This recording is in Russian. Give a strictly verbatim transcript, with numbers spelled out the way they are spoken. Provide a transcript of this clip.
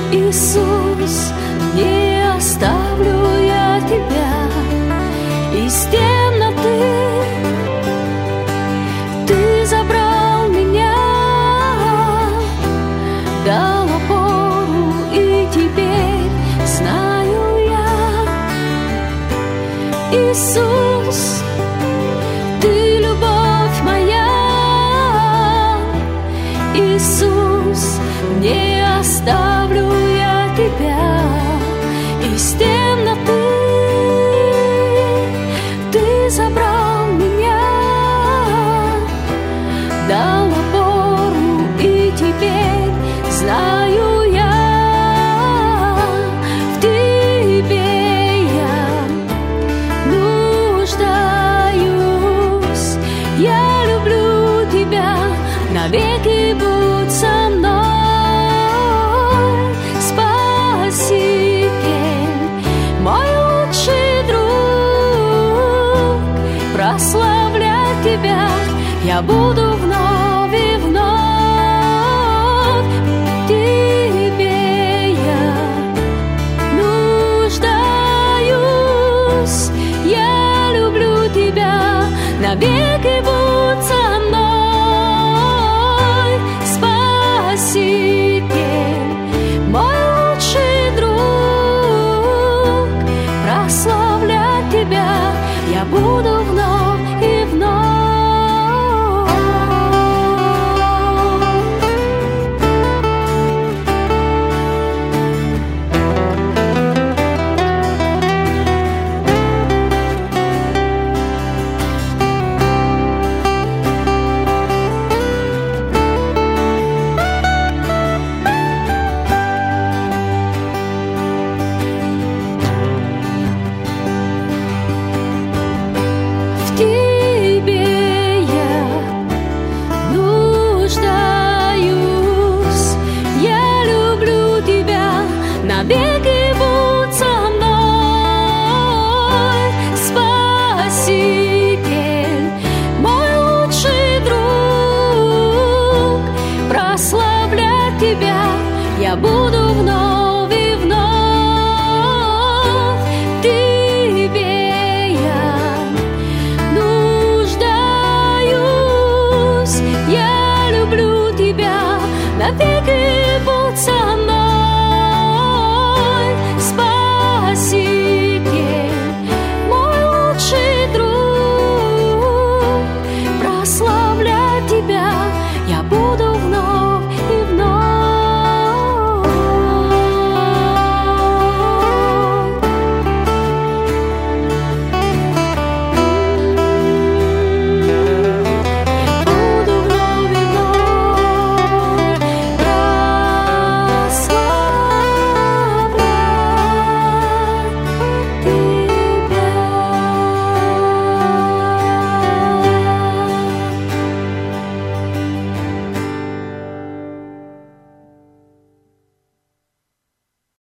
Иисус, не оставлю я Тебя. Из темноты Ты забрал меня, дал опору, и теперь знаю я, Иисус, Ты любовь моя. Иисус, не оставлю я Тебя. Из темноты Ты забрал меня, дал опору, и теперь знаю я, в Тебе я нуждаюсь. Я люблю Тебя, навеки будь со мной, Спаситель, мой лучший друг. Прославлять Тебя я буду вновь и вновь. В Тебе я нуждаюсь. Я люблю Тебя, навеки будь со мной, Спаситель, мой лучший друг. Прославлять Тебя я буду вновь и вновь. В Тебе я нуждаюсь. Я люблю Тебя, навеки